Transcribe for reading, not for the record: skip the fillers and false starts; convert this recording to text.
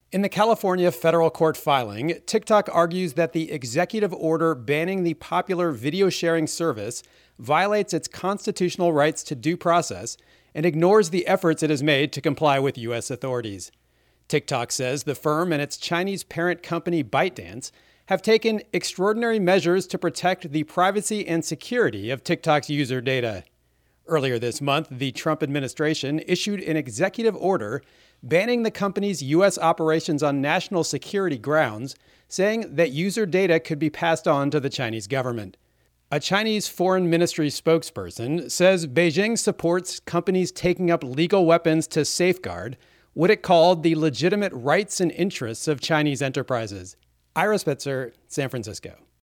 In the California federal court filing, TikTok argues that the executive order banning the popular video sharing service violates its constitutional rights to due process and ignores the efforts it has made to comply with U.S. authorities. TikTok says the firm and its Chinese parent company ByteDance have taken extraordinary measures to protect the privacy and security of TikTok's user data. Earlier this month, the Trump administration issued an executive order banning the company's U.S. operations on national security grounds, saying that user data could be passed on to the Chinese government. A Chinese foreign ministry spokesperson says Beijing supports companies taking up legal weapons to safeguard what it called the legitimate rights and interests of Chinese enterprises. Ira Spitzer, San Francisco.